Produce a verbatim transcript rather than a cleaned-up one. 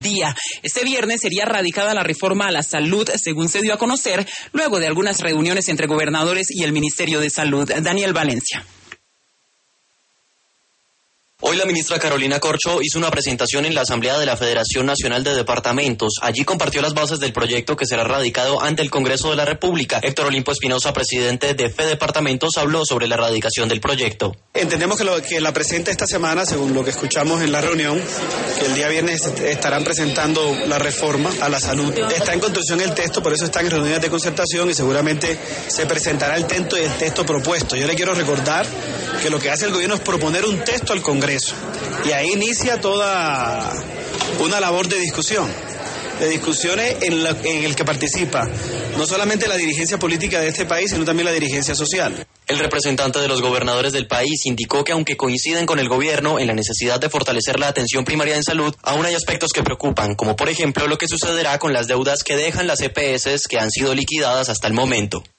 día. Este viernes sería radicada la reforma a la salud, según se dio a conocer, luego de algunas reuniones entre gobernadores y el Ministerio de Salud. Daniel Valencia. Hoy la ministra Carolina Corcho hizo una presentación en la Asamblea de la Federación Nacional de Departamentos. Allí compartió las bases del proyecto que será radicado ante el Congreso de la República. Héctor Olimpo Espinosa, presidente de Fedepartamentos, habló sobre la radicación del proyecto. Entendemos que, lo, que la presenta esta semana, según lo que escuchamos en la reunión, que el día viernes estarán presentando la reforma a la salud. Está en construcción el texto, por eso están en reuniones de concertación y seguramente se presentará el texto, el texto propuesto. Yo le quiero recordar que lo que hace el gobierno es proponer un texto al Congreso. Y ahí inicia toda una labor de discusión, de discusiones en, la, en el que participa no solamente la dirigencia política de este país, sino también la dirigencia social. El representante de los gobernadores del país indicó que aunque coinciden con el gobierno en la necesidad de fortalecer la atención primaria en salud, aún hay aspectos que preocupan, como por ejemplo lo que sucederá con las deudas que dejan las E P S que han sido liquidadas hasta el momento.